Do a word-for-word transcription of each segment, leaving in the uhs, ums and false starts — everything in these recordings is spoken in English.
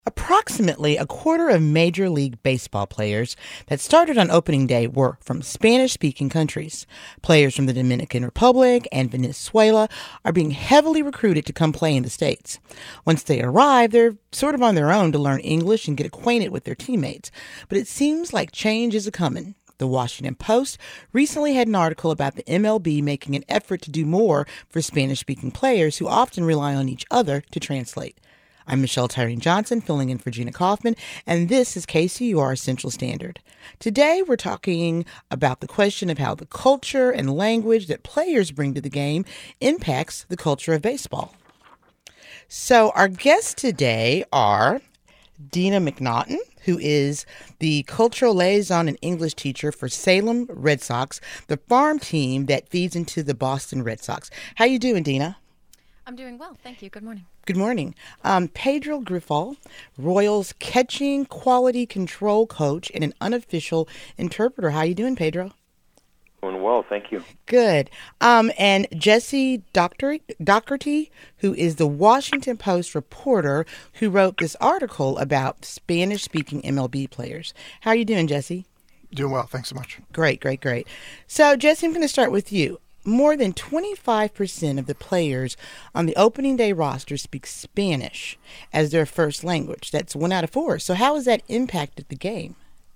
Approximately a quarter of Major League Baseball players that started on opening day were from Spanish-speaking countries. Players from the Dominican Republic and Venezuela are being heavily recruited to come play in the States. Once they arrive, they're sort of on their own to learn English and get acquainted with their teammates. But it seems like change is a-coming. The Washington Post recently had an article about the M L B making an effort to do more for Spanish-speaking players who often rely on each other to translate. I'm Michelle Tyreen Johnson, filling in for Gina Kaufman, and this is K C U R Central Standard. Today, we're talking about the question of how the culture and language that players bring to the game impacts the culture of baseball. So our guests today are Dina McNaughton, who is the cultural liaison and English teacher for Salem Red Sox, the farm team that feeds into the Boston Red Sox. How you doing, Dina? I'm doing well, thank you. Good morning. Good morning. Um, Pedro Grifol, Royals catching quality control coach and an unofficial interpreter. How you doing, Pedro? Doing well, thank you. Good. Um, and Jesse Docherty, Docherty, who is the Washington Post reporter who wrote this article about Spanish-speaking M L B players. How are you doing, Jesse? Doing well, thanks so much. Great, great, great. So, Jesse, I'm going to start with you. More than twenty-five percent of the players on the opening day roster speak Spanish as their first language. That's one out of four. So how has that impacted the game?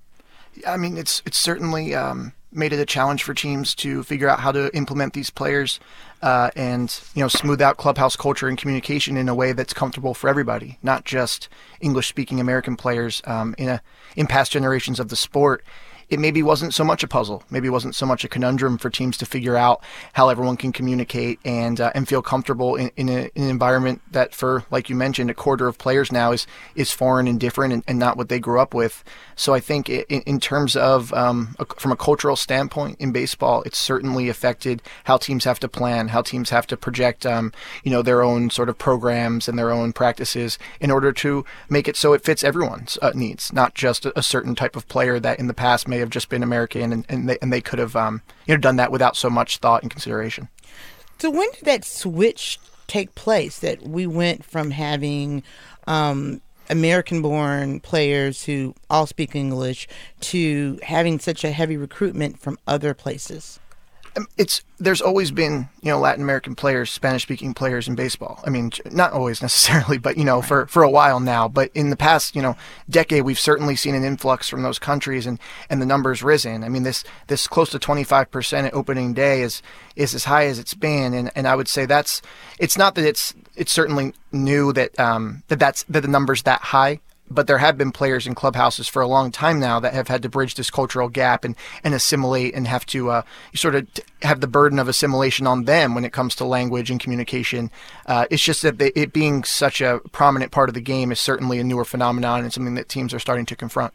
I mean, it's it's certainly um, made it a challenge for teams to figure out how to implement these players uh, and, you know, smooth out clubhouse culture and communication in a way that's comfortable for everybody, not just English-speaking American players. Um, in a in past generations of the sport, it maybe wasn't so much a puzzle. Maybe it wasn't so much a conundrum for teams to figure out how everyone can communicate and uh, and feel comfortable in, in, a, in an environment that, for, like you mentioned, a quarter of players now is is foreign and different and, and not what they grew up with. So I think in, in terms of, um, a, from a cultural standpoint in baseball, it's certainly affected how teams have to plan, how teams have to project, um, you know, their own sort of programs and their own practices in order to make it so it fits everyone's uh, needs, not just a, a certain type of player that in the past may have just been American, and, and they and they could have um, you know done that without so much thought and consideration. So when did that switch take place? That we went from having um, American-born players who all speak English to having such a heavy recruitment from other places? It's there's always been, you know, Latin American players, Spanish-speaking players in baseball. I mean, not always necessarily, but, you know, for, for a while now. But in the past, you know, decade, we've certainly seen an influx from those countries, and, and the numbers risen. I mean, this this close to twenty-five percent at opening day is is as high as it's been, and, and I would say that's it's not that it's it's certainly new that um that that's that the number's that high. But there have been players in clubhouses for a long time now that have had to bridge this cultural gap and, and assimilate and have to uh, sort of t- have the burden of assimilation on them when it comes to language and communication. Uh, it's just that they, it being such a prominent part of the game is certainly a newer phenomenon and something that teams are starting to confront.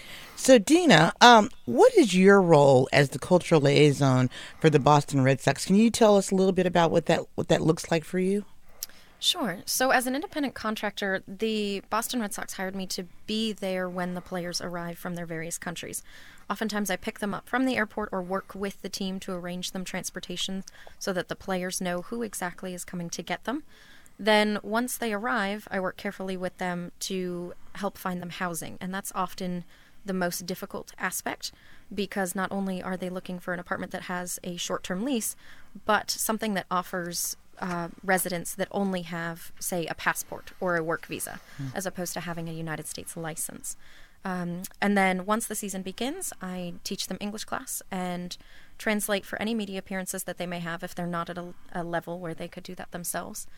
So, Dina, um, what is your role as the cultural liaison for the Boston Red Sox? Can you tell us a little bit about what that what that looks like for you? Sure. So as an independent contractor, the Boston Red Sox hired me to be there when the players arrive from their various countries. Oftentimes I pick them up from the airport or work with the team to arrange them transportation so that the players know who exactly is coming to get them. Then once they arrive, I work carefully with them to help find them housing, and that's often the most difficult aspect because not only are they looking for an apartment that has a short-term lease, but something that offers Uh, residents that only have, say, a passport or a work visa, mm. as opposed to having a United States license. Um, and then once the season begins, I teach them English class and translate for any media appearances that they may have if they're not at a, a level where they could do that themselves.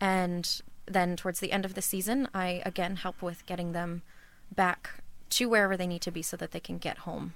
And then towards the end of the season, I again help with getting them back to wherever they need to be so that they can get home.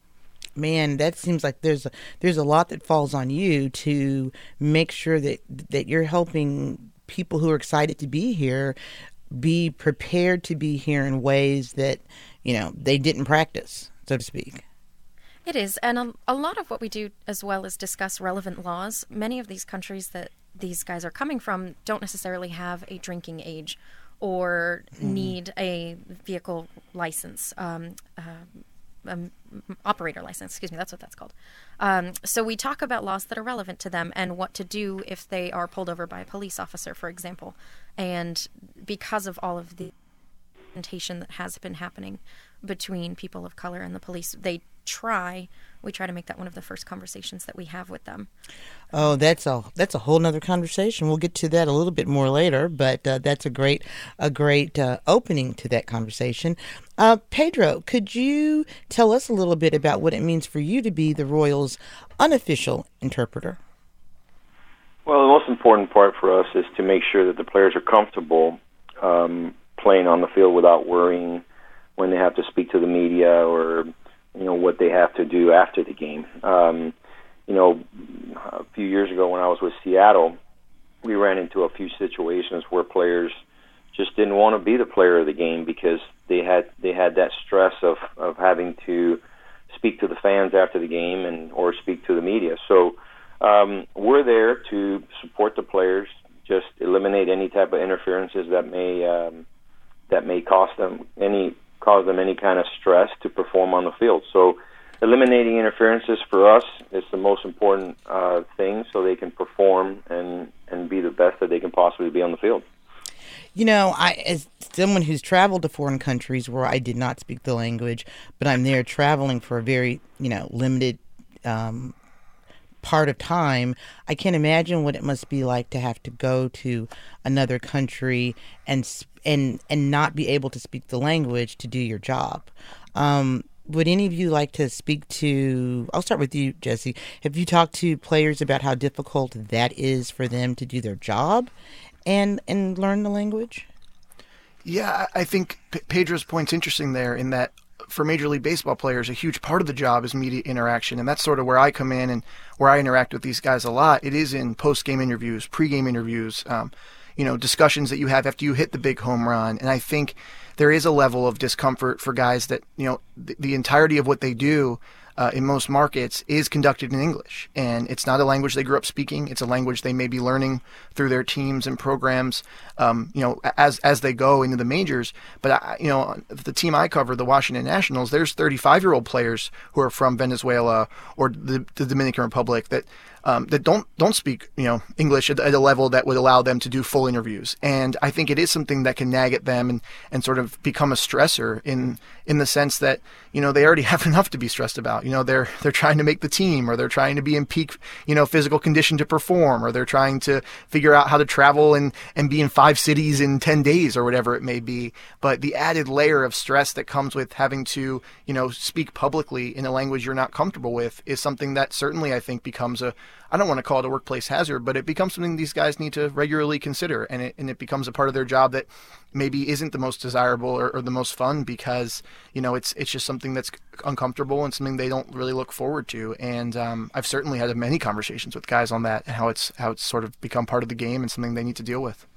Man, that seems like there's a, there's a lot that falls on you to make sure that that you're helping people who are excited to be here be prepared to be here in ways that, you know, they didn't practice, so to speak. It is, and a, a lot of what we do as well is discuss relevant laws. Many of these countries that these guys are coming from don't necessarily have a drinking age or mm. need a vehicle license. Um, uh, Um, operator license, excuse me, that's what that's called. Um, so we talk about laws that are relevant to them and what to do if they are pulled over by a police officer, for example. And because of all of the representation that has been happening between people of color and the police. They try, we try to make that one of the first conversations that we have with them. Oh, that's a that's a whole nother conversation. We'll get to that a little bit more later, but uh, that's a great a great uh, opening to that conversation. Uh, Pedro, could you tell us a little bit about what it means for you to be the Royals' unofficial interpreter? Well, the most important part for us is to make sure that the players are comfortable um, playing on the field without worrying when they have to speak to the media or, you know, what they have to do after the game. Um, you know, a few years ago when I was with Seattle, we ran into a few situations where players just didn't want to be the player of the game because they had they had that stress of, of having to speak to the fans after the game and or speak to the media. So um, we're there to support the players, just eliminate any type of interferences that may um, that may cost them any cause them any kind of stress to perform on the field. So eliminating interferences for us is the most important uh, thing so they can perform and, and be the best that they can possibly be on the field. You know, I as someone who's traveled to foreign countries where I did not speak the language, but I'm there traveling for a very, you know, limited um, part of time, I can't imagine what it must be like to have to go to another country and and and not be able to speak the language to do your job. Um, would any of you like to speak to, I'll start with you, Jesse. Have you talked to players about how difficult that is for them to do their job and and learn the language? Yeah, I think P- Pedro's point's interesting there in that for Major League Baseball players, a huge part of the job is media interaction, and that's sort of where I come in and where I interact with these guys a lot. It is in post-game interviews, pre-game interviews, um, you know, discussions that you have after you hit the big home run, and I think there is a level of discomfort for guys that, you know, the, the entirety of what they do Uh, in most markets is conducted in English, and it's not a language they grew up speaking. It's a language they may be learning through their teams and programs, um, you know, as as they go into the majors. But I, you know, the team I cover, the Washington Nationals, there's thirty-five-year-old players who are from Venezuela or the, the Dominican Republic that um, that don't don't speak, you know, English at, at a level that would allow them to do full interviews. And I think it is something that can nag at them and, and sort of become a stressor in in the sense that, you know, they already have enough to be stressed about. You know, they're they're trying to make the team, or they're trying to be in peak, you know, physical condition to perform, or they're trying to figure out how to travel and, and be in five cities in ten days or whatever it may be. But the added layer of stress that comes with having to, you know, speak publicly in a language you're not comfortable with is something that certainly I think becomes a, I don't want to call it a workplace hazard, but it becomes something these guys need to regularly consider, and it and it becomes a part of their job that maybe isn't the most desirable or, or the most fun because, you know, it's it's just something that's uncomfortable and something they don't really look forward to. And um, I've certainly had many conversations with guys on that and how it's how it's sort of become part of the game and something they need to deal with.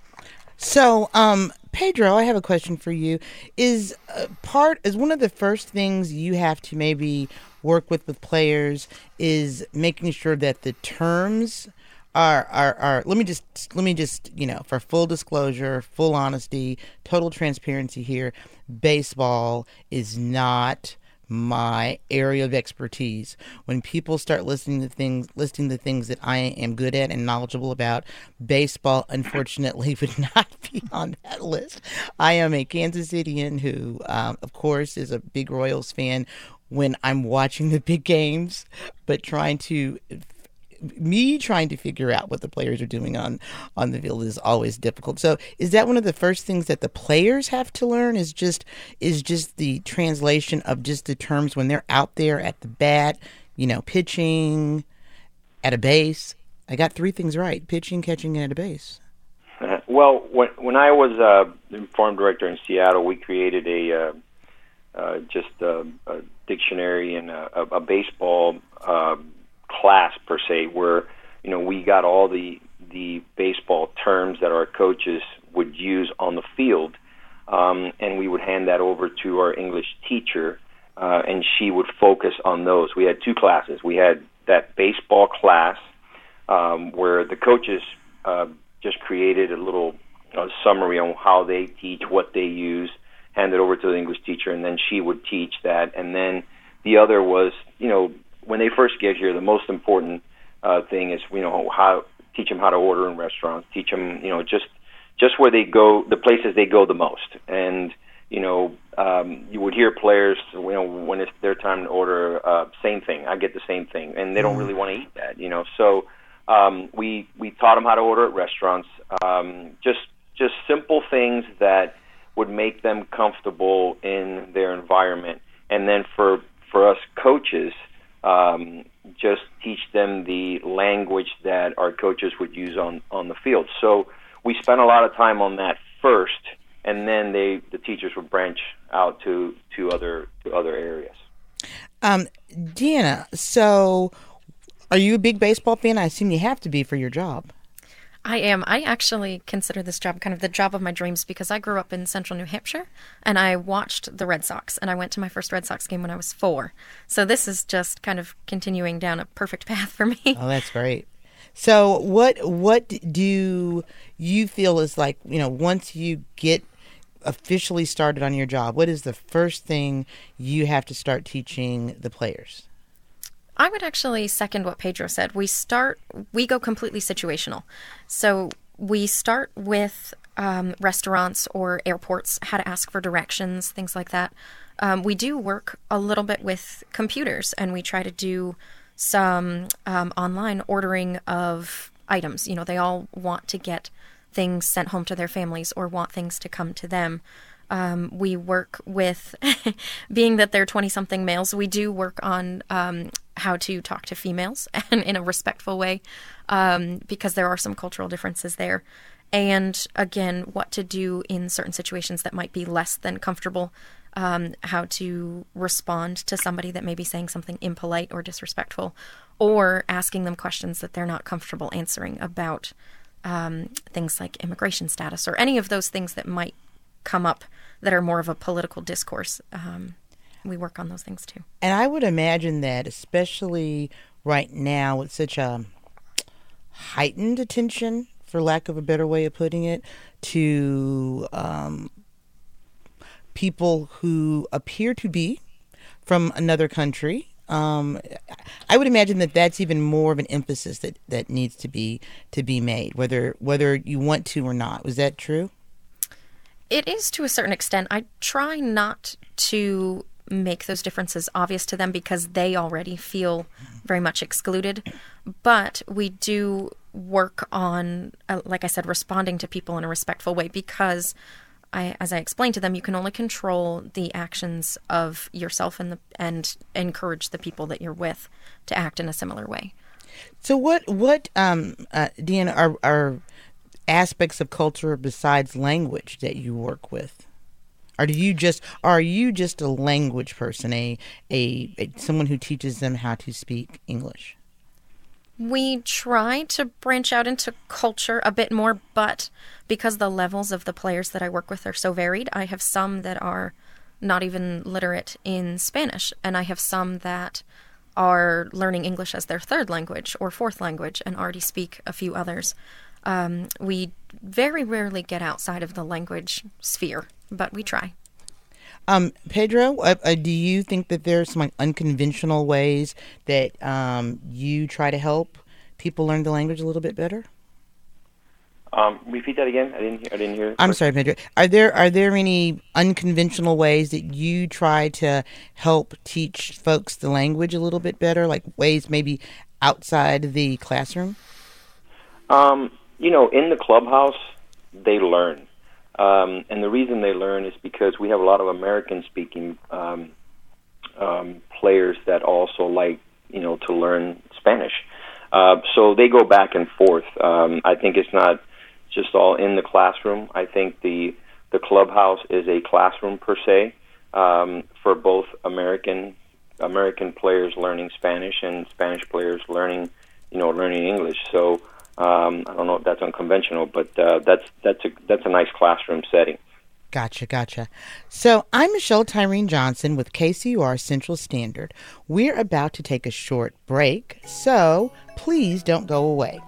So, um, Pedro, I have a question for you. Is uh, part is one of the first things you have to maybe work with with players is making sure that the terms are are are. Let me just let me just you know, for full disclosure, full honesty, total transparency here. Baseball is not my area of expertise. When people start listening to things, listing the things that I am good at and knowledgeable about, baseball, unfortunately, would not be on that list. I am a Kansas Cityan who, um, of course, is a big Royals fan when I'm watching the big games, but trying to me trying to figure out what the players are doing on, on the field is always difficult. So is that one of the first things that the players have to learn is just is just the translation of just the terms when they're out there at the bat, you know, pitching, at a base? I got three things right: pitching, catching, and at a base. Uh, well, when, when I was uh, farm director in Seattle, we created a uh, uh, just a, a dictionary and a, a baseball uh, class per se, where, you know, we got all the the baseball terms that our coaches would use on the field, um, and we would hand that over to our English teacher, uh, and she would focus on those. We had two classes. We had that baseball class um, where the coaches uh, just created a little uh, summary on how they teach, what they use, hand it over to the English teacher, and then she would teach that. And then the other was, you know, when they first get here, the most important uh, thing is, you know, how teach them how to order in restaurants, teach them, you know, just just where they go, the places they go the most. And you know, um, you would hear players, you know, when it's their time to order, uh, same thing. I get the same thing, and they don't really want to eat that, you know. So um, we we taught them how to order at restaurants, um, just just simple things that would make them comfortable in their environment, and then for for us coaches, um, just teach them the language that our coaches would use on on the field. So we spent a lot of time on that first. And then they, the teachers would branch out to, to other to other areas. Um, Deanna, so are you a big baseball fan? I assume you have to be for your job. I am. I actually consider this job kind of the job of my dreams because I grew up in central New Hampshire and I watched the Red Sox, and I went to my first Red Sox game when I was four. So this is just kind of continuing down a perfect path for me. Oh, that's great. So what what do you feel is like, you know, once you get officially started on your job, what is the first thing you have to start teaching the players? I would actually second what Pedro said. We start, we go completely situational. So we start with um, restaurants or airports, how to ask for directions, things like that. Um, we do work a little bit with computers, and we try to do some um, online ordering of items. You know, they all want to get things sent home to their families or want things to come to them. Um, we work with, being that they're twenty-something males, we do work on um, how to talk to females and in a respectful way um, because there are some cultural differences there. And again, what to do in certain situations that might be less than comfortable, um, how to respond to somebody that may be saying something impolite or disrespectful, or asking them questions that they're not comfortable answering about Um, things like immigration status or any of those things that might come up that are more of a political discourse. Um, we work on those things too. And I would imagine that especially right now with such a heightened attention, for lack of a better way of putting it, to um, people who appear to be from another country. Um, I would imagine that that's even more of an emphasis that, that needs to be to be made, whether whether you want to or not. Was that true? It is to a certain extent. I try not to make those differences obvious to them because they already feel very much excluded. But we do work on, uh, like I said, responding to people in a respectful way because I, as I explained to them, you can only control the actions of yourself and the, and encourage the people that you're with to act in a similar way. So what, what um, uh, Deanna, are, are aspects of culture besides language that you work with? Or do you just, are you just a language person, a, a, a someone who teaches them how to speak English? We try to branch out into culture a bit more, but because the levels of the players that I work with are so varied, I have some that are not even literate in Spanish, and I have some that are learning English as their third language or fourth language and already speak a few others. Um, we very rarely get outside of the language sphere, but we try. Um, Pedro, uh, uh, do you think that there are some like, unconventional ways that um, you try to help people learn the language a little bit better? Um, repeat that again. I didn't. Hear, I didn't hear. I'm sorry, Pedro. Are there are there any unconventional ways that you try to help teach folks the language a little bit better, like ways maybe outside the classroom? Um, you know, in the clubhouse, they learn. Um, and the reason they learn is because we have a lot of American-speaking um, um, players that also like, you know, to learn Spanish. Uh, so they go back and forth. Um, I think it's not just all in the classroom. I think the the clubhouse is a classroom per se um, for both American American players learning Spanish and Spanish players learning, you know, learning English. So. Um, I don't know if that's unconventional, but uh, that's that's a that's a nice classroom setting. Gotcha, gotcha. So I'm Michelle Tyreen Johnson with K C U R Central Standard. We're about to take a short break, so please don't go away.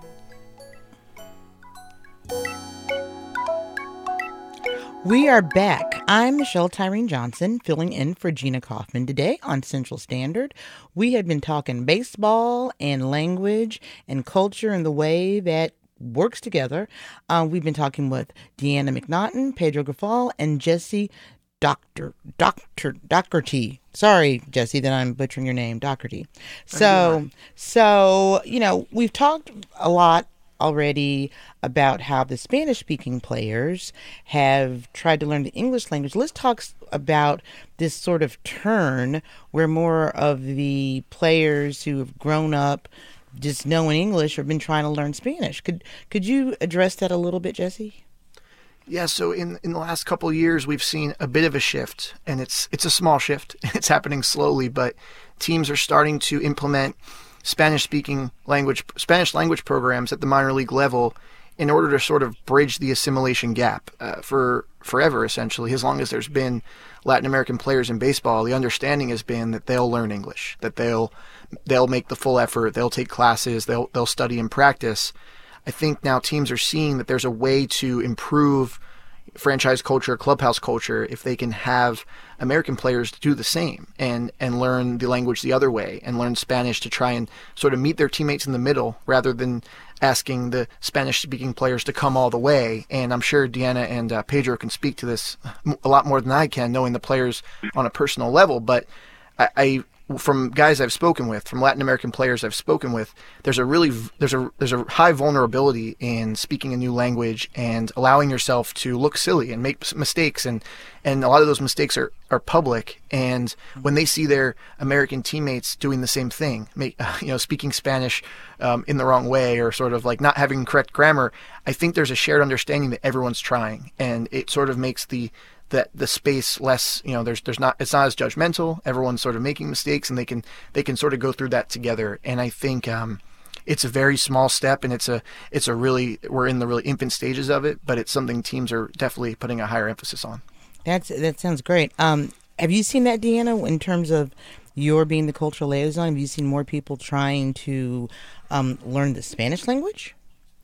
We are back. I'm Michelle Tyreen Johnson, filling in for Gina Kaufman today on Central Standard. We have been talking baseball and language and culture and the way that works together. Uh, we've been talking with Deanna McNaughton, Pedro Grifal, and Jesse Doctor Doctor Doherty. Sorry, Jesse, that I'm butchering your name, Doherty. So, so you know, we've talked a lot already about how the Spanish-speaking players have tried to learn the English language. Let's talk about this sort of turn where more of the players who have grown up just knowing English have been trying to learn Spanish. Could could you address that a little bit, Jesse? Yeah, so in in the last couple of years, we've seen a bit of a shift, and it's it's a small shift. It's happening slowly, but teams are starting to implement Spanish-speaking language, Spanish language programs at the minor league level in order to sort of bridge the assimilation gap uh, for forever, essentially. As long as there's been Latin American players in baseball, the understanding has been that they'll learn English, that they'll they'll make the full effort, they'll take classes, they'll they'll study and practice. I think now teams are seeing that there's a way to improve franchise culture, clubhouse culture, if they can have American players do the same and, and learn the language the other way and learn Spanish to try and sort of meet their teammates in the middle rather than asking the Spanish-speaking players to come all the way. And I'm sure Deanna and uh, Pedro can speak to this a lot more than I can, knowing the players on a personal level. But I, I from guys I've spoken with, from Latin American players I've spoken with, there's a really there's a there's a high vulnerability in speaking a new language and allowing yourself to look silly and make mistakes, and and a lot of those mistakes are, are public. And when they see their American teammates doing the same thing, make, you know, speaking Spanish um, in the wrong way or sort of like not having correct grammar, I think there's a shared understanding that everyone's trying, and it sort of makes the that the space less, you know, there's there's not it's not as judgmental. Everyone's sort of making mistakes, and they can they can sort of go through that together. And I think um, it's a very small step, and it's a it's a really we're in the really infant stages of it, but it's something teams are definitely putting a higher emphasis on. That's that sounds great. Um, have you seen that, Deanna, in terms of your being the cultural liaison? Have you seen more people trying to um, learn the Spanish language?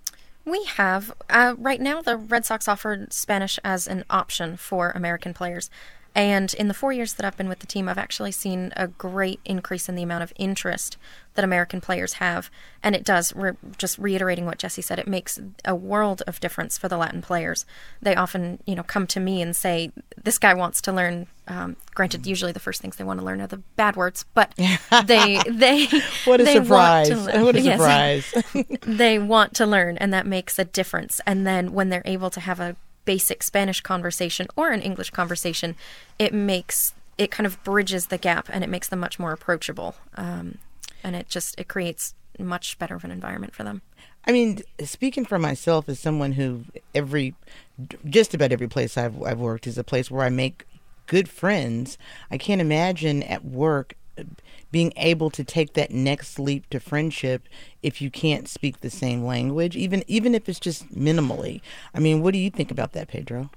We have. Uh, right now, the Red Sox offered Spanish as an option for American players. And in the four years that I've been with the team, I've actually seen a great increase in the amount of interest that American players have. And it does, re- just reiterating what Jesse said, it makes a world of difference for the Latin players. They often, you know, come to me and say, this guy wants to learn, um, granted, usually the first things they want to learn are the bad words, but they, they, what a they surprise. Want to learn. What a Yes. surprise. They want to learn, and that makes a difference. And then when they're able to have a basic Spanish conversation or an English conversation, it makes it kind of bridges the gap, and it makes them much more approachable. Um, and it just it creates much better of an environment for them. I mean, speaking for myself as someone who every just about every place I've I've worked is a place where I make good friends. I can't imagine at work being able to take that next leap to friendship if you can't speak the same language, even even if it's just minimally. I mean, what do you think about that, Pedro?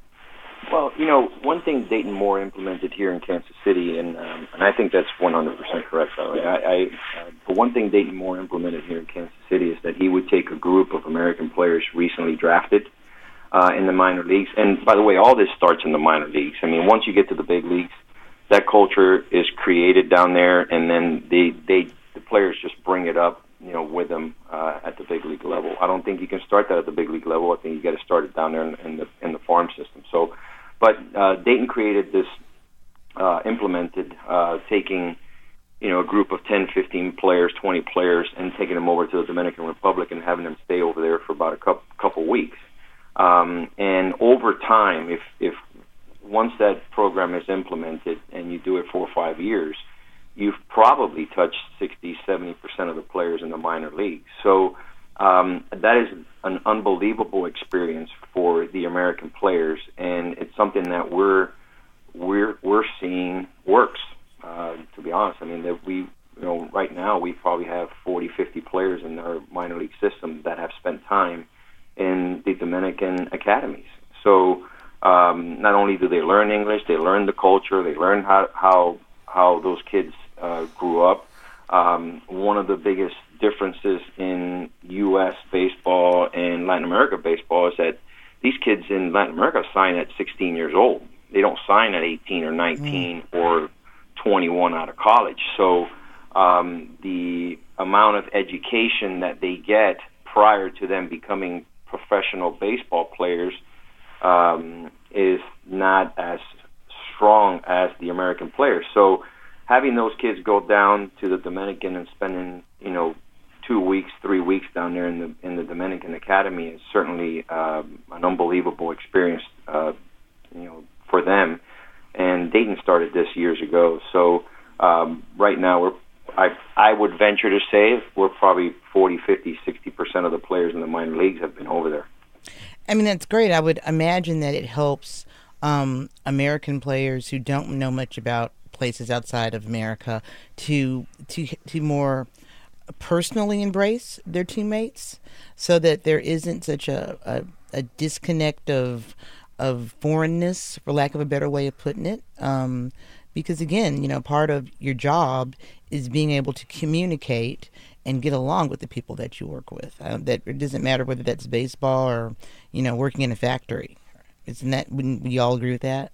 Well, you know, one thing Dayton Moore implemented here in Kansas City, and um, and I think that's one hundred percent correct, by the way. I, I, uh, but one thing Dayton Moore implemented here in Kansas City is that he would take a group of American players recently drafted uh, in the minor leagues. And by the way, all this starts in the minor leagues. I mean, once you get to the big leagues, that culture is created down there, and then they, they the players just bring it up, you know, with them uh, at the big league level. I don't think you can start that at the big league level. I think you got to start it down there in, in the in the farm system. So, but uh, Dayton created this, uh, implemented uh, taking, you know, a group of ten, fifteen players, twenty players, and taking them over to the Dominican Republic and having them stay over there for about a couple, couple weeks. Um, and over time, if if once that program is implemented and you do it for five years, you've probably touched sixty, seventy percent of the players in the minor leagues. So um, that is an unbelievable experience for the American players, and it's something that we're we're we're seeing works. Uh, to be honest, I mean that we, you know, right now we probably have forty, fifty players in our minor league system that have spent time in the Dominican academies. So Um, not only do they learn English, they learn the culture, they learn how how, how those kids uh, grew up. Um, one of the biggest differences in U S baseball and Latin America baseball is that these kids in Latin America sign at sixteen years old. They don't sign at eighteen or nineteen mm. or twenty-one out of college. So um, the amount of education that they get prior to them becoming professional baseball players Um, is not as strong as the American players. So having those kids go down to the Dominican and spending, you know, two weeks, three weeks down there in the in the Dominican Academy is certainly um, an unbelievable experience, uh, you know, for them. And Dayton started this years ago, so um, right now we're I I would venture to say we're probably forty, fifty, sixty percent of the players in the minor leagues have been over there. I mean, that's great. I would imagine that it helps um, American players who don't know much about places outside of America to to to more personally embrace their teammates, so that there isn't such a, a, a disconnect of of foreignness, for lack of a better way of putting it. Um, because again, you know, part of your job is being able to communicate and get along with the people that you work with. Uh, that it doesn't matter whether that's baseball or, you know, working in a factory. Isn't that? Wouldn't we all agree with that?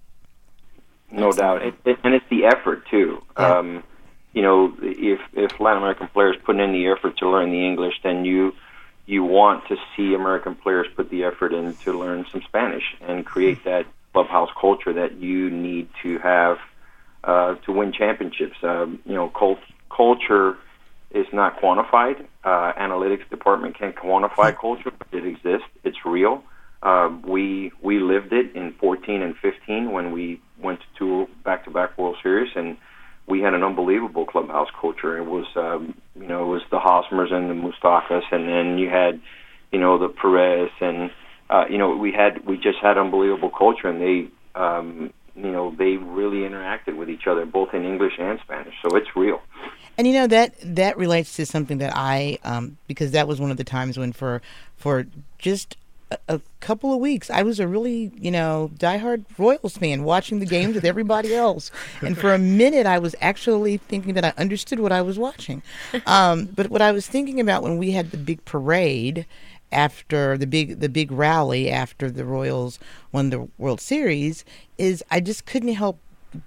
No doubt, it, it, and it's the effort too. Yeah. Um, you know, if if Latin American players put in the effort to learn the English, then you you want to see American players put the effort in to learn some Spanish and create that clubhouse culture that you need to have uh, to win championships. Um, you know, cult, culture is not quantified. Uh, analytics department can't quantify culture, but it exists. It's real. Uh, we we lived it in fourteen and fifteen when we went to two back-to-back World Series, and we had an unbelievable clubhouse culture. It was, um, you know, it was the Hosmers and the Mustakas, and then you had, you know, the Perez, and uh, you know, we had we just had unbelievable culture, and they, um, you know, they really interacted with each other both in English and Spanish. So it's real. And you know that that relates to something that I, um, because that was one of the times when for for just a, a couple of weeks I was a really, you know, diehard Royals fan, watching the games with everybody else. And for a minute I was actually thinking that I understood what I was watching. Um, but what I was thinking about when we had the big parade after the big the big rally after the Royals won the World Series is I just couldn't help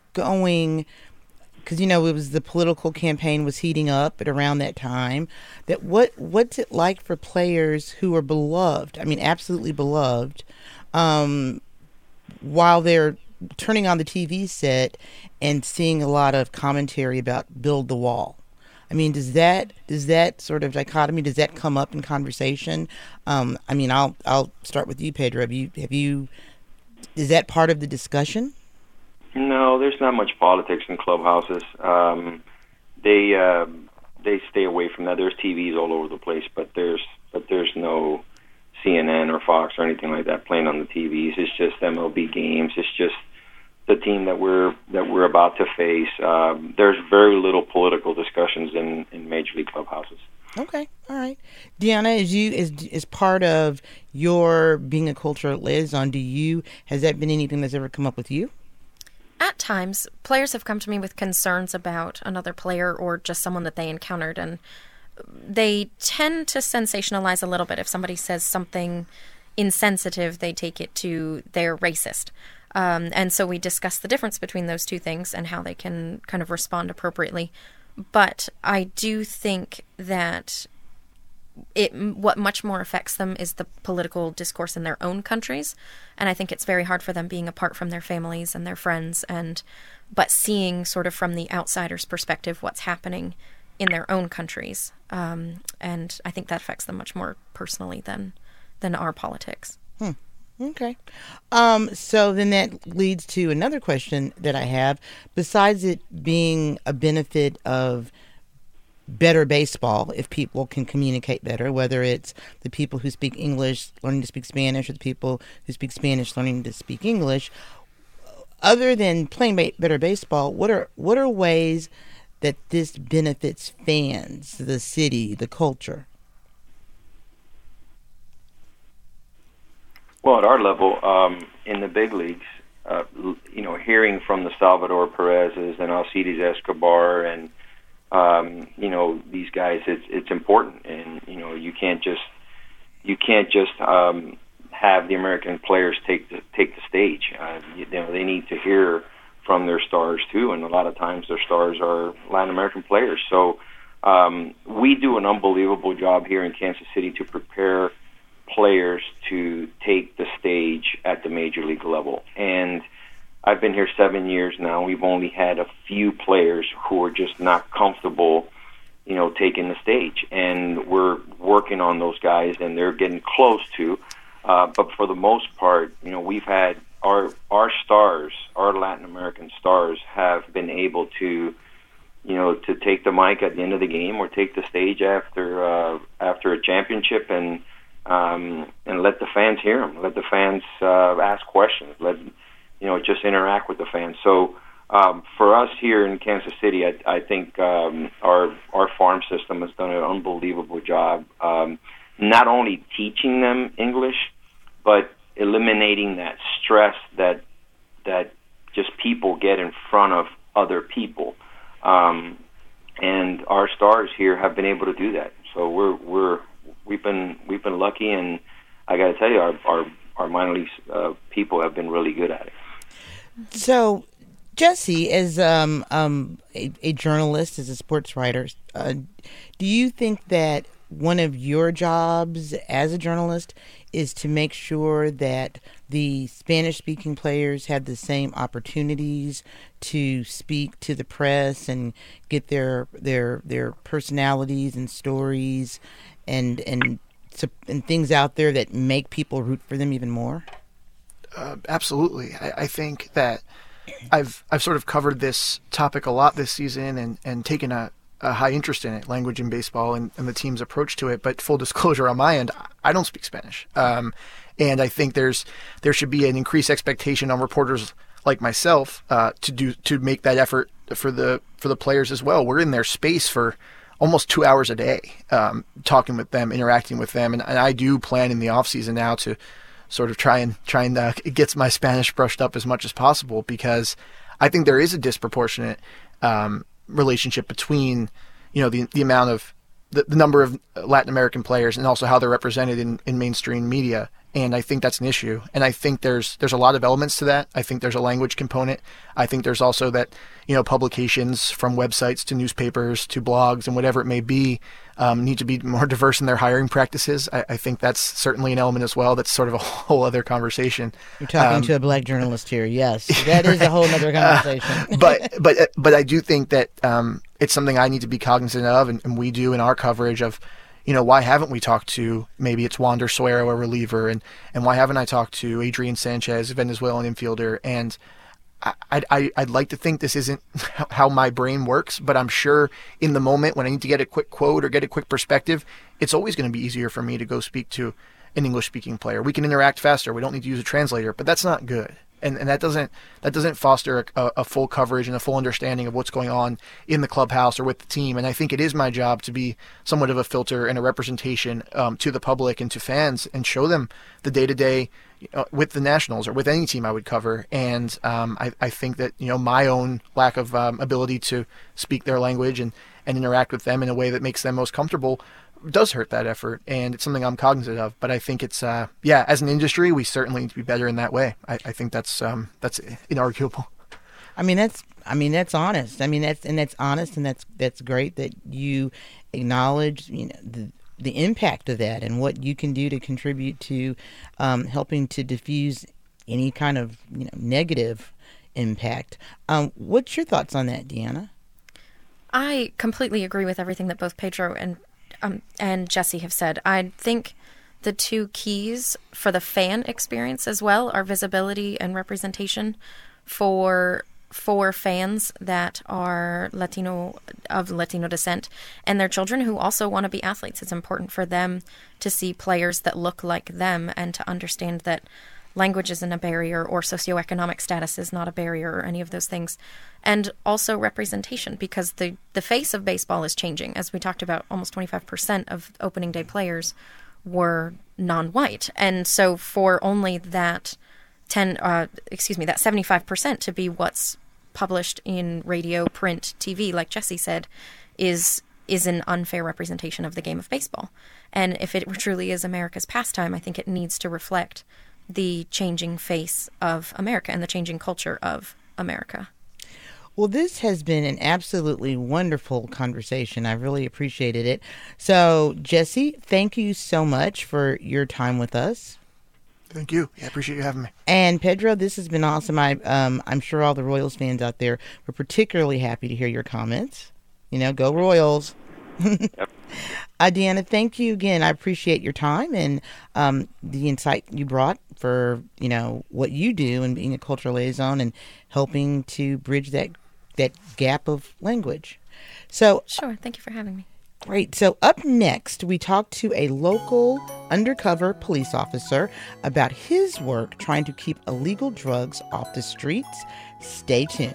going. Because, you know, it was the political campaign was heating up at around that time. That what what's it like for players who are beloved? I mean, absolutely beloved, um, while they're turning on the T V set and seeing a lot of commentary about build the wall. I mean, does that does that sort of dichotomy, does that come up in conversation? Um, I mean, I'll I'll start with you, Pedro. Have you have you is that part of the discussion? No, there's not much politics in clubhouses. Um, they uh, they stay away from that. There's T Vs all over the place, but there's but there's no C N N or Fox or anything like that playing on the T Vs. It's just M L B games. It's just the team that we're that we're about to face. Um, there's very little political discussions in, in major league clubhouses. Okay, all right. Deanna, as you as as part of your being a cultural liaison, do you has that been anything that's ever come up with you? At times, players have come to me with concerns about another player or just someone that they encountered, and they tend to sensationalize a little bit. If somebody says something insensitive, they take it to they're racist. Um, and so we discuss the difference between those two things and how they can kind of respond appropriately. But I do think that it what much more affects them is the political discourse in their own countries, and I think it's very hard for them being apart from their families and their friends, and but seeing sort of from the outsider's perspective what's happening in their own countries, um, and I think that affects them much more personally than than our politics. Hmm. Okay. Um, so then that leads to another question that I have. Besides it being a benefit of better baseball, if people can communicate better, whether it's the people who speak English learning to speak Spanish or the people who speak Spanish learning to speak English, other than playing ba- better baseball, what are what are ways that this benefits fans, the city, the culture? Well, at our level, um, in the big leagues, uh, you know, hearing from the Salvador Perez's and Alcides Escobar and Um, you know, these guys, it's it's important, and you know, you can't just you can't just um, have the American players take the take the stage. Uh, you, you know, they need to hear from their stars too, and a lot of times their stars are Latin American players. So um, we do an unbelievable job here in Kansas City to prepare players to take the stage at the major league level, and I've been here seven years now. We've only had a few players who are just not comfortable, you know, taking the stage, and we're working on those guys, and they're getting close to. Uh, but for the most part, you know, we've had our our stars, our Latin American stars, have been able to, you know, to take the mic at the end of the game or take the stage after uh, after a championship and um, and let the fans hear them, let the fans uh, ask questions, let you know, just interact with the fans. So um, for us here in Kansas City, I, I think um, our our farm system has done an unbelievable job, um, not only teaching them English, but eliminating that stress that that just people get in front of other people. Um, and our stars here have been able to do that. So we're we're we've been we've been lucky, and I got to tell you, our our, our minor league uh, people have been really good at it. So, Jesse, as um, um, a, a journalist, as a sports writer, uh, do you think that one of your jobs as a journalist is to make sure that the Spanish-speaking players have the same opportunities to speak to the press and get their their their personalities and stories and and and things out there that make people root for them even more? Uh, absolutely. I, I think that I've I've sort of covered this topic a lot this season and, and taken a, a high interest in it, language in baseball and, and the team's approach to it. But full disclosure on my end, I don't speak Spanish. Um, and I think there's there should be an increased expectation on reporters like myself uh, to do to make that effort for the for the players as well. We're in their space for almost two hours a day, um, talking with them, interacting with them. And, and I do plan in the off season now to sort of try and try and uh, get my Spanish brushed up as much as possible, because I think there is a disproportionate um, relationship between, you know, the the amount of the, the number of Latin American players and also how they're represented in, in mainstream media. And I think that's an issue. And I think there's there's a lot of elements to that. I think there's a language component. I think there's also that, you know, publications from websites to newspapers to blogs and whatever it may be um, need to be more diverse in their hiring practices. I, I think that's certainly an element as well. That's sort of a whole other conversation. You're talking um, to a black journalist here. Yes, that is a whole other conversation. uh, but but but I do think that um, it's something I need to be cognizant of, and, and we do in our coverage of, you know, why haven't we talked to, maybe it's Wander Suero, a reliever, and, and why haven't I talked to Adrian Sanchez, a Venezuelan infielder? And I, I, I'd like to think this isn't how my brain works, but I'm sure in the moment when I need to get a quick quote or get a quick perspective, it's always going to be easier for me to go speak to an English-speaking player. We can interact faster. We don't need to use a translator, but that's not good. And and that doesn't that doesn't foster a, a full coverage and a full understanding of what's going on in the clubhouse or with the team. And I think it is my job to be somewhat of a filter and a representation um, to the public and to fans and show them the day-to-day uh, with the Nationals or with any team I would cover. And um, I, I think that, you know, my own lack of um, ability to speak their language and, and interact with them in a way that makes them most comfortable does hurt that effort, and it's something I'm cognizant of. But I think it's, uh, yeah, as an industry, we certainly need to be better in that way. I, I think that's um, that's inarguable. I mean, that's I mean that's honest. I mean that's and that's honest, and that's that's great that you acknowledge, you know, the the impact of that and what you can do to contribute to um, helping to diffuse any kind of, you know, negative impact. Um, what's your thoughts on that, Deanna? I completely agree with everything that both Pedro and Um, and Jesse have said. I think the two keys for the fan experience as well are visibility and representation for for fans that are Latino of Latino descent and their children who also want to be athletes. It's important for them to see players that look like them and to understand that language isn't a barrier or socioeconomic status is not a barrier or any of those things. And also representation, because the, the face of baseball is changing. As we talked about, almost twenty-five percent of opening day players were non-white. And so for only that ten, uh, excuse me, that seventy-five percent to be what's published in radio, print, T V, like Jesse said, is is an unfair representation of the game of baseball. And if it truly is America's pastime, I think it needs to reflect the changing face of America and the changing culture of America. Well, this has been an absolutely wonderful conversation. I really appreciated it. So, Jesse, thank you so much for your time with us. Thank you. Yeah, I appreciate you having me. And Pedro, this has been awesome. I, um, I'm sure all the Royals fans out there were particularly happy to hear your comments. You know, go Royals. Yep. Uh, Deanna, thank you again. I appreciate your time and um, the insight you brought for, you know, what you do and being a cultural liaison and helping to bridge that that gap of language. So Sure. Thank you for having me. Great. So up next, we talk to a local undercover police officer about his work trying to keep illegal drugs off the streets. Stay tuned.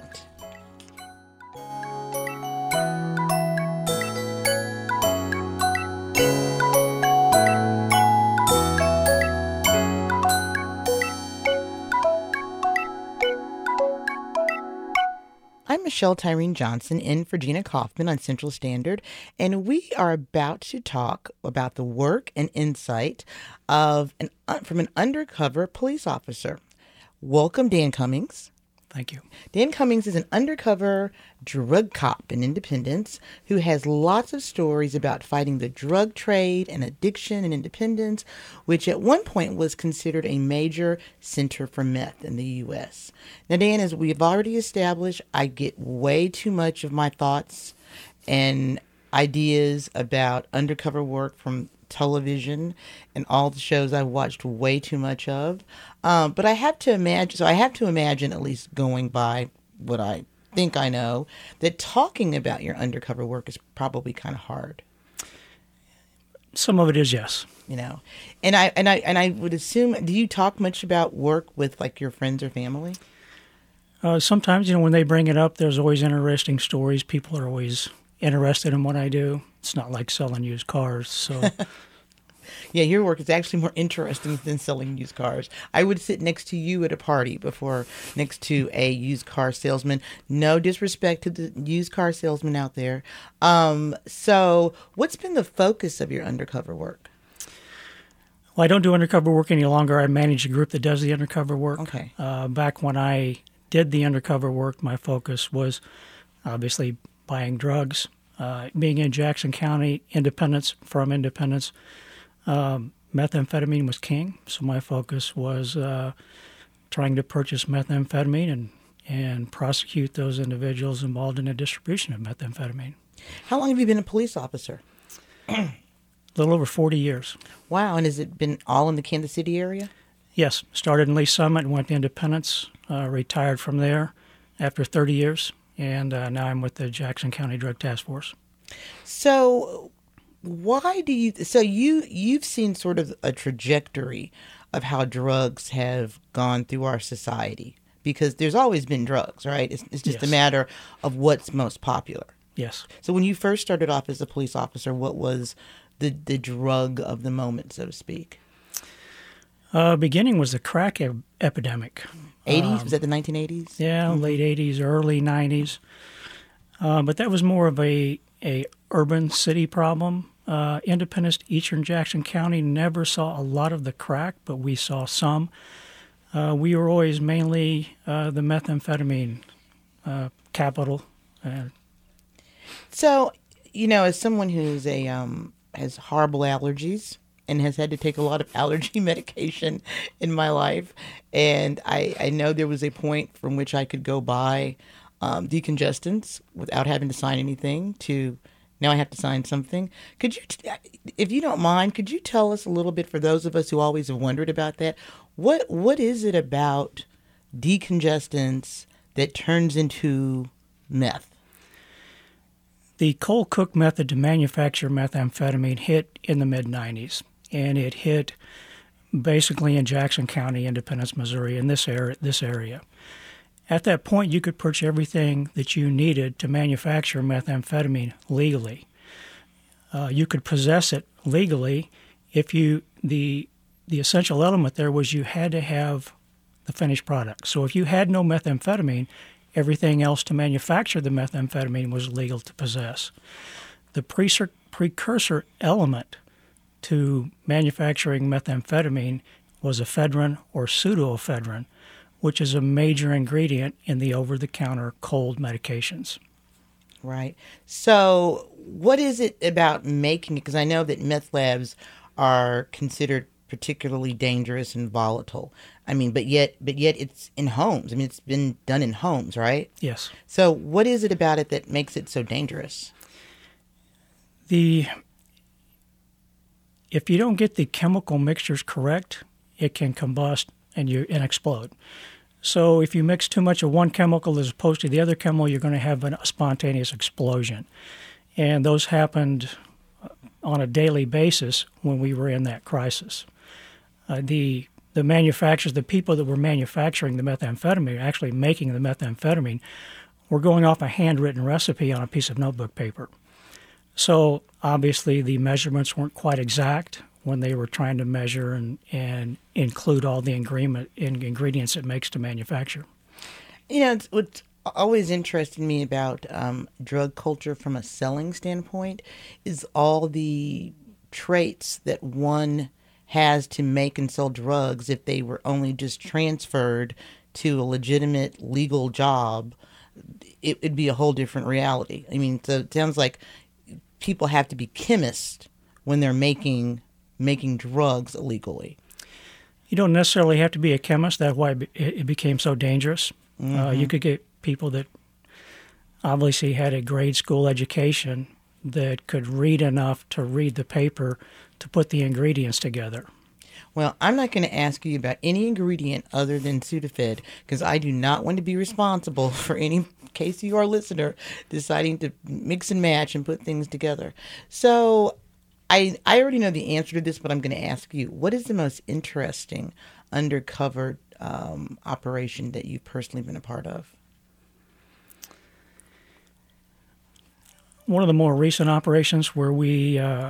I'm Michelle Tyreen Johnson, in for Gina Kaufman on Central Standard, and we are about to talk about the work and insight of an from an undercover police officer. Welcome, Dan Cummings. Thank you. Dan Cummings is an undercover drug cop in Independence who has lots of stories about fighting the drug trade and addiction in Independence, which at one point was considered a major center for meth in the U S. Now, Dan, as we've already established, I get way too much of my thoughts and ideas about undercover work from television and all the shows I've watched way too much of. Um, but I have to imagine, so I have to imagine, at least going by what I think I know, that talking about your undercover work is probably kind of hard. Some of it is, yes. You know, and I and I and I would assume, do you talk much about work with like your friends or family? Uh, sometimes, you know, when they bring it up, there's always interesting stories. People are always interested in what I do. It's not like selling used cars, so. Yeah, your work is actually more interesting than selling used cars. I would sit next to you at a party before next to a used car salesman. No disrespect to the used car salesman out there. Um, so what's been the focus of your undercover work? Well, I don't do undercover work any longer. I manage a group that does the undercover work. Okay. Uh, back when I did the undercover work, my focus was obviously buying drugs. Uh, being in Jackson County, Independence, from Independence, um, methamphetamine was king. So my focus was uh, trying to purchase methamphetamine and, and prosecute those individuals involved in the distribution of methamphetamine. How long have you been a police officer? A little over forty years. Wow, and has it been all in the Kansas City area? Yes, started in Lee Summit and went to Independence, uh, retired from there after thirty years. And uh, now I'm with the Jackson County Drug Task Force. So why do you, so you, you've seen sort of a trajectory of how drugs have gone through our society, because there's always been drugs, right? It's, it's just Yes. a matter of what's most popular. Yes. So when you first started off as a police officer, what was the, the drug of the moment, so to speak? Uh, beginning was the crack e- epidemic. eighties? Was that the nineteen eighties? Yeah, late eighties, early nineties. Uh, but that was more of a, a urban city problem. Uh, Independence, Eastern Jackson County never saw a lot of the crack, but we saw some. Uh, we were always mainly uh, the methamphetamine uh, capital. Uh, So, you know, as someone who's a um, has horrible allergies and has had to take a lot of allergy medication in my life, and I, I know there was a point from which I could go buy um, decongestants without having to sign anything to now I have to sign something. Could you, t- if you don't mind, could you tell us a little bit, for those of us who always have wondered about that, what what is it about decongestants that turns into meth? The cold cook method to manufacture methamphetamine hit in the mid nineties, and it hit basically in Jackson County, Independence, Missouri, in this area. This area. At that point, you could purchase everything that you needed to manufacture methamphetamine legally. Uh, you could possess it legally if you the the essential element there was you had to have the finished product. So if you had no methamphetamine, everything else to manufacture the methamphetamine was legal to possess. The precursor, precursor element to manufacturing methamphetamine was ephedrine or pseudoephedrine, which is a major ingredient in the over-the-counter cold medications. Right. So what is it about making it? Because I know that meth labs are considered particularly dangerous and volatile. I mean, but yet, but yet it's in homes. I mean, it's been done in homes, right? Yes. So what is it about it that makes it so dangerous? The if you don't get the chemical mixtures correct, it can combust and you and explode. So if you mix too much of one chemical as opposed to the other chemical, you're going to have a spontaneous explosion. And those happened on a daily basis when we were in that crisis. Uh, the the manufacturers, the people that were manufacturing the methamphetamine, actually making the methamphetamine, were going off a handwritten recipe on a piece of notebook paper. So obviously the measurements weren't quite exact when they were trying to measure and, and include all the ingredient, in ingredients it makes to manufacture. You know, it's, what's always interested me about um, drug culture from a selling standpoint is all the traits that one has to make and sell drugs. If they were only just transferred to a legitimate legal job, it would be a whole different reality. I mean, so it sounds like people have to be chemists when they're making making drugs illegally. You don't necessarily have to be a chemist. That's why it became so dangerous. Mm-hmm. Uh, you could get people that obviously had a grade school education that could read enough to read the paper to put the ingredients together. Well, I'm not going to ask you about any ingredient other than Sudafed because I do not want to be responsible for any case you are listener deciding to mix and match and put things together. So I I already know the answer to this, but I'm going to ask you, what is the most interesting undercover um, operation that you've personally been a part of? One of the more recent operations where we uh,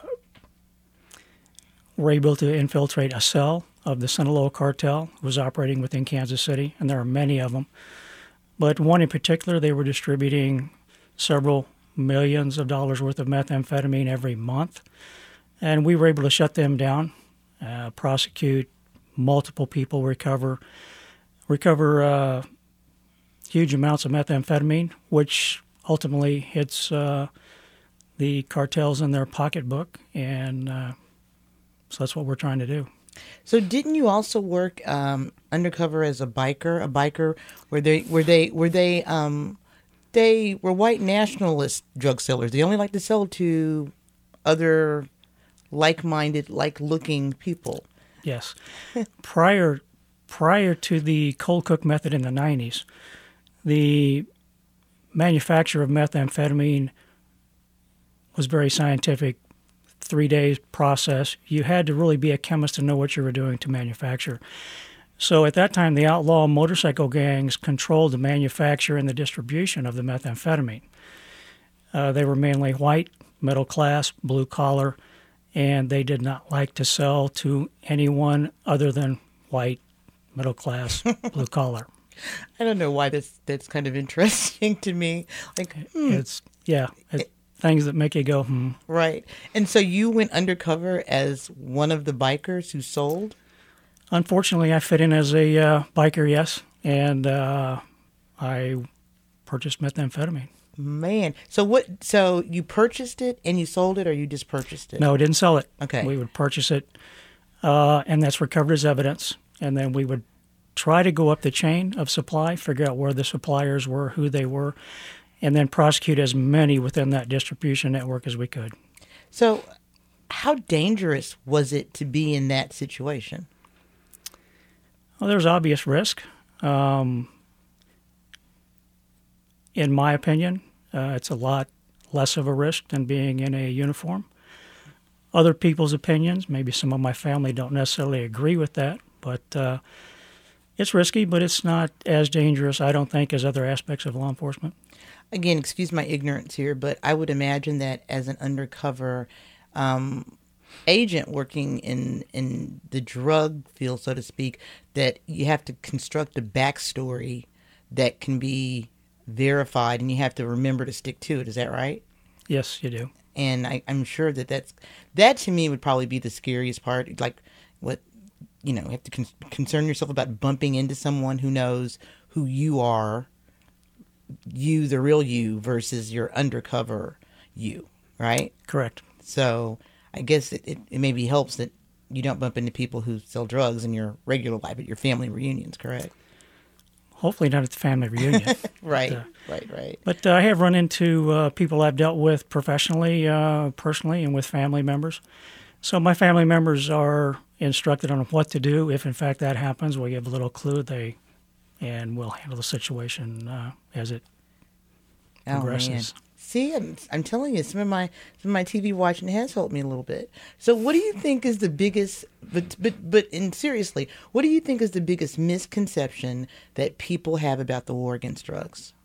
were able to infiltrate a cell of the Sinaloa cartel was operating within Kansas City, and there are many of them. But one in particular, they were distributing several millions of dollars worth of methamphetamine every month, and we were able to shut them down, uh, prosecute multiple people, recover recover uh, huge amounts of methamphetamine, which ultimately hits uh, the cartels in their pocketbook, and uh, so that's what we're trying to do. So didn't you also work um, undercover as a biker? A biker where they were they were they um, they were white nationalist drug sellers. They only like to sell to other like-minded, like-looking people. Yes. prior prior to the cold cook method in the nineties, the manufacture of methamphetamine was very scientific. Three days process. You had to really be a chemist to know what you were doing to manufacture. So at that time, the outlaw motorcycle gangs controlled the manufacture and the distribution of the methamphetamine. Uh, they were mainly white, middle class, blue collar, and they did not like to sell to anyone other than white, middle class, blue collar. I don't know why that's that's kind of interesting to me. Like hmm. it's yeah. It, Things that make you go, hmm. Right. And so you went undercover as one of the bikers who sold? Unfortunately, I fit in as a uh, biker, yes, and uh, I purchased methamphetamine. Man. So what? So you purchased it and you sold it, or you just purchased it? No, I didn't sell it. Okay. We would purchase it, uh, and that's recovered as evidence, and then we would try to go up the chain of supply, figure out where the suppliers were, who they were, and then prosecute as many within that distribution network as we could. So how dangerous was it to be in that situation? Well, there's obvious risk. Um, in my opinion, uh, it's a lot less of a risk than being in a uniform. Other people's opinions, maybe some of my family don't necessarily agree with that, but uh, it's risky, but it's not as dangerous, I don't think, as other aspects of law enforcement. Again, excuse my ignorance here, but I would imagine that as an undercover um, agent working in in the drug field, so to speak, that you have to construct a backstory that can be verified, and you have to remember to stick to it. Is that right? Yes, you do. And I, I'm sure that that's that to me would probably be the scariest part. Like what you know, you have to con- concern yourself about bumping into someone who knows who you are. You, the real you, versus your undercover you, right? Correct. So I guess it, it, it maybe helps that you don't bump into people who sell drugs in your regular life at your family reunions, correct? Hopefully not at the family reunion. right, but, uh, right, right. But uh, I have run into uh, people I've dealt with professionally, uh, personally, and with family members. So my family members are instructed on what to do. If, in fact, that happens, we give a little clue, they and we'll handle the situation uh, as it oh, progresses. Man. See, I'm, I'm telling you, some of my some of my T V watching has helped me a little bit. So, what do you think is the biggest? But but but, and seriously, what do you think is the biggest misconception that people have about the war against drugs?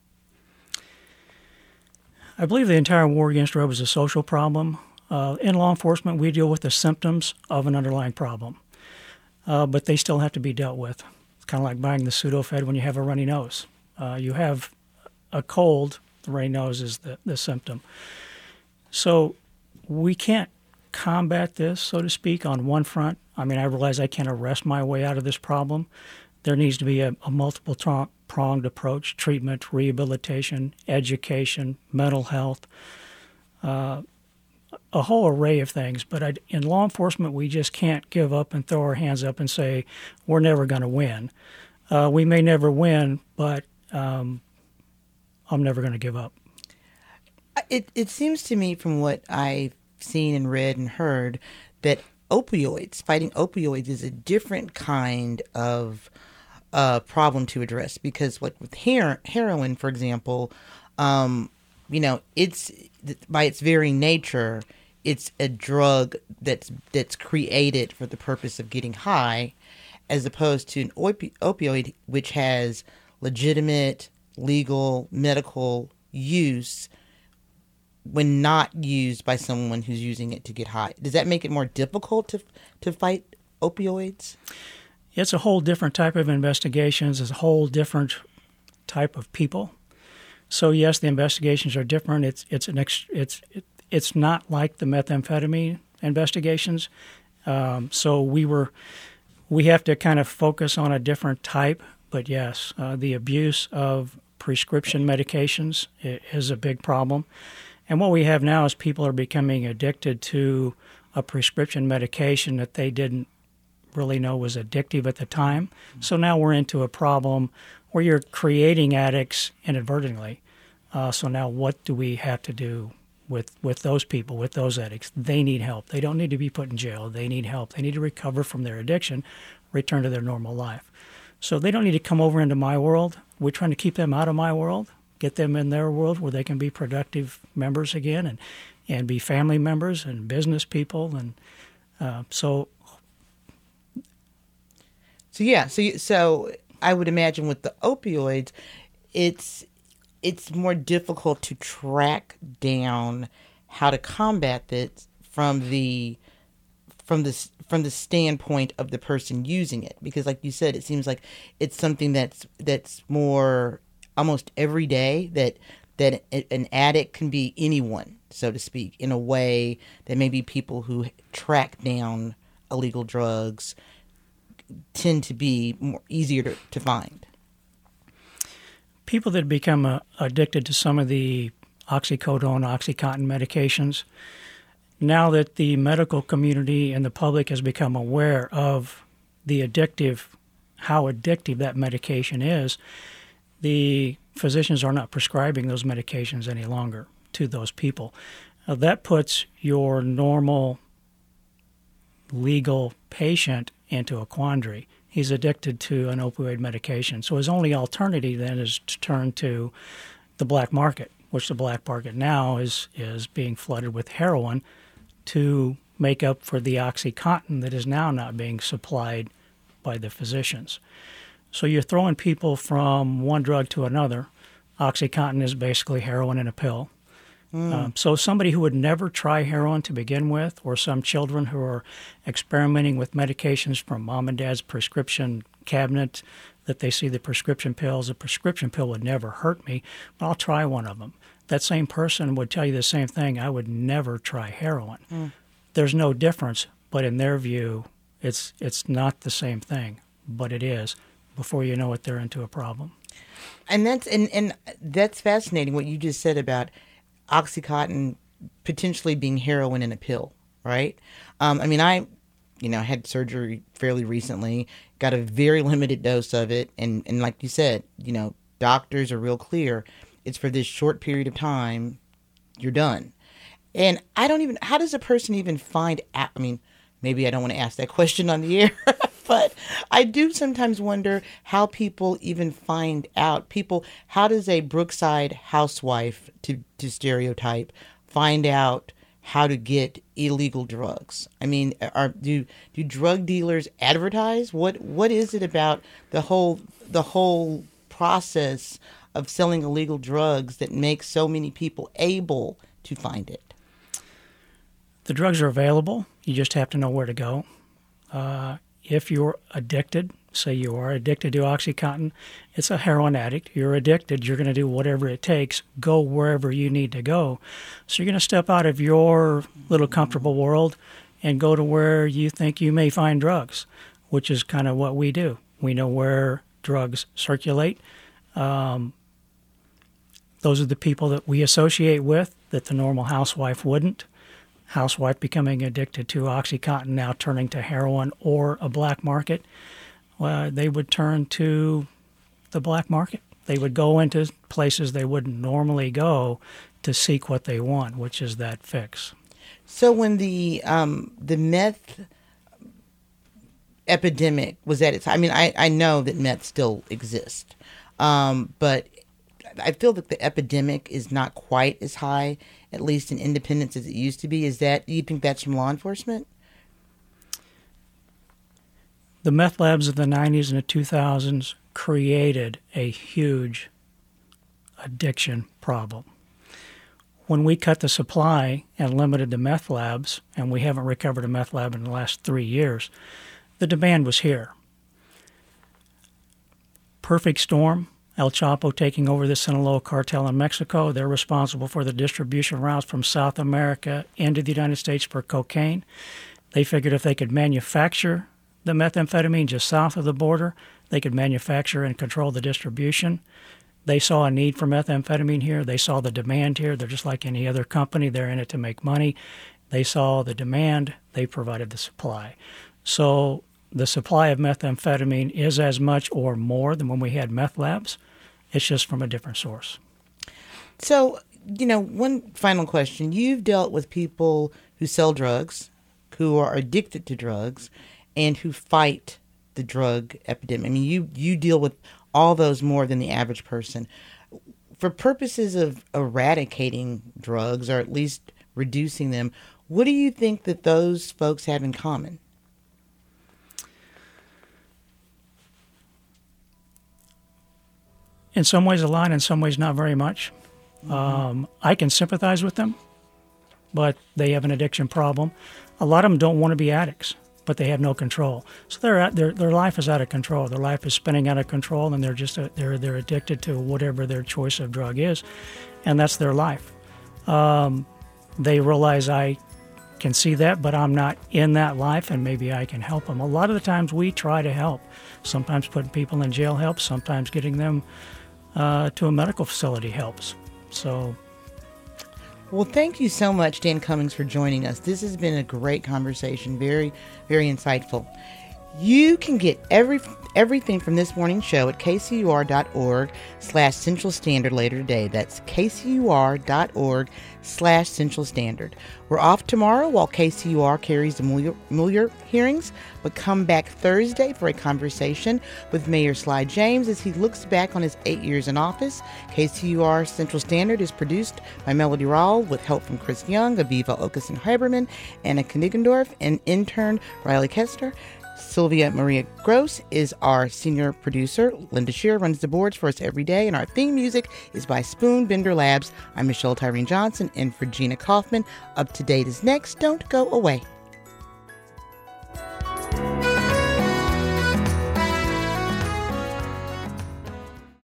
I believe the entire war against drugs is a social problem. Uh, in law enforcement, we deal with the symptoms of an underlying problem, uh, but they still have to be dealt with. It's kind of like buying the Sudafed when you have a runny nose. Uh, you have a cold. The runny nose is the, the symptom. So we can't combat this, so to speak, on one front. I mean, I realize I can't arrest my way out of this problem. There needs to be a, a multiple-pronged approach: treatment, rehabilitation, education, mental health, uh, a whole array of things. But I, in law enforcement, we just can't give up and throw our hands up and say, we're never going to win. Uh, we may never win, but um, I'm never going to give up. It it seems to me, from what I've seen and read and heard, that opioids, fighting opioids, is a different kind of uh, problem to address. Because, like with her- heroin, for example, um, you know, it's by its very nature, it's a drug that's that's created for the purpose of getting high, as opposed to an opi- opioid, which has legitimate, legal, medical use when not used by someone who's using it to get high. Does that make it more difficult to to fight opioids? It's a whole different type of investigations. It's a whole different type of people. So yes, the investigations are different. It's it's an ex, it's it, it's not like the methamphetamine investigations. Um, so we were we have to kind of focus on a different type. But yes, uh, the abuse of prescription medications is a big problem. And what we have now is people are becoming addicted to a prescription medication that they didn't really know was addictive at the time. So now we're into a problem where you're creating addicts inadvertently. Uh, so now what do we have to do with, with those people, with those addicts? They need help. They don't need to be put in jail. They need help. They need to recover from their addiction, return to their normal life. So they don't need to come over into my world. We're trying to keep them out of my world, get them in their world where they can be productive members again and, and be family members and business people. And uh, so... So, yeah, so you, so I would imagine with the opioids, it's it's more difficult to track down how to combat this from the from the from the standpoint of the person using it, because, like you said, it seems like it's something that's that's more almost every day, that that an addict can be anyone, so to speak, in a way that maybe people who track down illegal drugs tend to be more easier to, to find. People that become uh, addicted to some of the oxycodone, OxyContin medications, now that the medical community and the public has become aware of the addictive, how addictive that medication is, the physicians are not prescribing those medications any longer to those people. Uh, that puts your normal legal patient into a quandary. He's addicted to an opioid medication. So his only alternative then is to turn to the black market, which the black market now is, is being flooded with heroin to make up for the OxyContin that is now not being supplied by the physicians. So you're throwing people from one drug to another. OxyContin is basically heroin in a pill. Mm. Um, so somebody who would never try heroin to begin with, or some children who are experimenting with medications from mom and dad's prescription cabinet, that they see the prescription pills, a prescription pill would never hurt me, but I'll try one of them. That same person would tell you the same thing. I would never try heroin. Mm. There's no difference, but in their view, it's it's not the same thing, but it is. Before you know it, they're into a problem. And that's and, and that's fascinating what you just said about OxyContin potentially being heroin in a pill, right? Um, I mean, I you know, had surgery fairly recently, got a very limited dose of it. And, and like you said, you know, doctors are real clear. It's for this short period of time, you're done. And I don't even, how does a person even find out? I mean, maybe I don't want to ask that question on the air, but I do sometimes wonder how people even find out. People, how does a Brookside housewife, to, to stereotype, find out how to get illegal drugs? I mean, are do do drug dealers advertise? What what is it about the whole the whole process of selling illegal drugs that makes so many people able to find it? The drugs are available. You just have to know where to go. Uh, if you're addicted, say you are addicted to OxyContin, it's a heroin addict. You're addicted. You're going to do whatever it takes. Go wherever you need to go. So you're going to step out of your little comfortable world and go to where you think you may find drugs, which is kind of what we do. We know where drugs circulate. Um, those are the people that we associate with that the normal housewife wouldn't. Housewife becoming addicted to OxyContin, now turning to heroin or a black market, well, they would turn to the black market. They would go into places they wouldn't normally go to seek what they want, which is that fix. So when the um, the meth epidemic was at its, I mean, I, I know that meth still exists, um, but I feel that the epidemic is not quite as high, at least in Independence, as it used to be. Is that, do you think that's from law enforcement? The meth labs of the nineties and the two thousands created a huge addiction problem. When we cut the supply and limited the meth labs, and we haven't recovered a meth lab in the last three years, the demand was here. Perfect storm. El Chapo taking over the Sinaloa cartel in Mexico. They're responsible for the distribution routes from South America into the United States for cocaine. They figured if they could manufacture the methamphetamine just south of the border, they could manufacture and control the distribution. They saw a need for methamphetamine here. They saw the demand here. They're just like any other company. They're in it to make money. They saw the demand. They provided the supply. So the supply of methamphetamine is as much or more than when we had meth labs. It's just from a different source. So, you know, one final question. You've dealt with people who sell drugs, who are addicted to drugs, and who fight the drug epidemic. I mean, you, you deal with all those more than the average person. For purposes of eradicating drugs, or at least reducing them, what do you think that those folks have in common? In some ways a lot, in some ways not very much. Mm-hmm. Um, I can sympathize with them, but they have an addiction problem. A lot of them don't want to be addicts, but they have no control. So their their their life is out of control. Their life is spinning out of control, and they're just a, they're they're addicted to whatever their choice of drug is, and that's their life. Um, they realize I can see that, but I'm not in that life, and maybe I can help them. A lot of the times we try to help. Sometimes putting people in jail helps. Sometimes getting them Uh, to a medical facility helps. So, well, thank you so much, Dan Cummings, for joining us. This has been a great conversation, very, very insightful. You can get every everything from this morning's show at kcur.org slash Central Standard later today. That's kcur.org slash Central Standard. We're off tomorrow while K C U R carries the Mueller, Mueller hearings, but come back Thursday for a conversation with Mayor Sly James as he looks back on his eight years in office. K C U R Central Standard is produced by Melody Rawl with help from Chris Young, Aviva Okeson-Heiberman, Anna Knigendorf, and intern Riley Kester. Sylvia Maria Gross is our senior producer. Linda Shear runs the boards for us every day, and our theme music is by Spoonbender Labs. I'm Michelle Tyreen Johnson, and for Gina Kaufman, Up to Date is next. Don't go away.